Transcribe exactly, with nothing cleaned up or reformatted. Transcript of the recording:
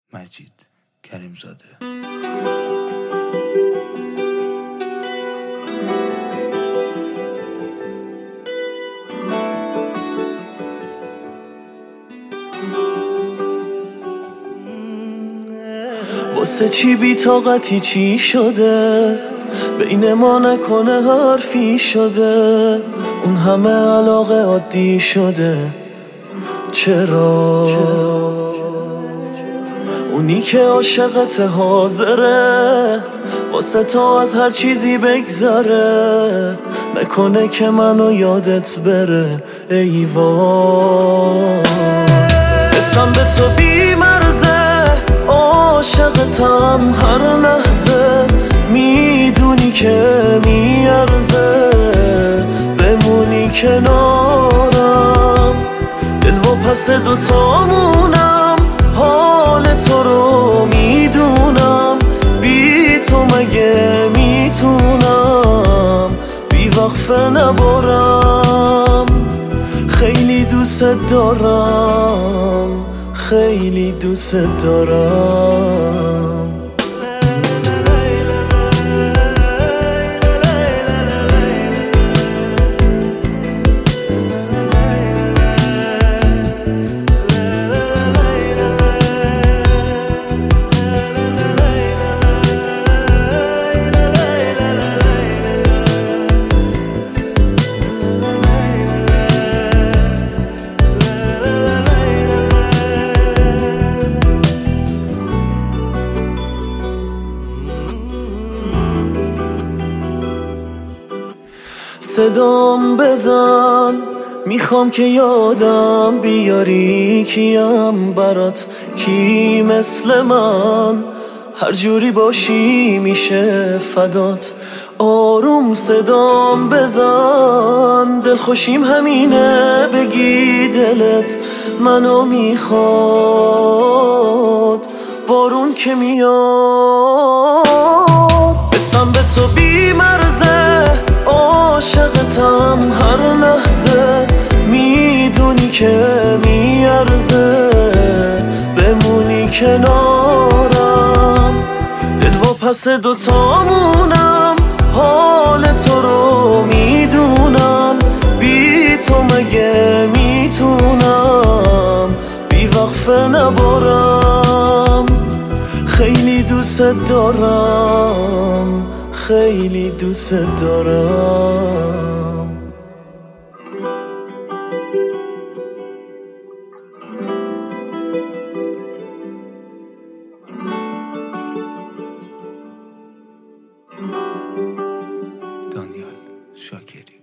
مجید کریمزاده. واسه چی بی طاقتی چی شده، بین ما نکنه حرفی شده، اون همه علاقه عادی شده. چرا اونی که عاشقت حاضره واسه تو از هر چیزی بگذره، نکنه که منو یادت بره. ای وای اسم به تو بی مرزه، عاشقتم هر لحظه، میدونی که میارزه بمونی کنارم. دل و پس دوتامونم، حال تو رو میدونم، بی تو مگه میتونم بی وقفه نبارم. خیلی دوست دارم، خیلی دوست دارم. صدام بزن، میخوام که یادم بیاری کیم برات، کی مثل من هر جوری باشی میشه فدات. آروم صدام بزن، دل خوشیم همینه بگی دلت منو میخواد. بارون که میاد اسم به تو بی مرزه، عاشقتم هر لحظه، میدونی که میارزه بمونی کنارم. دل و پس دوتامونم، حال تو رو میدونم، بی تو مگه میتونم بی وقفه نبارم. خیلی دوست دارم، خیلی دوست دارم. دانیال شاکری.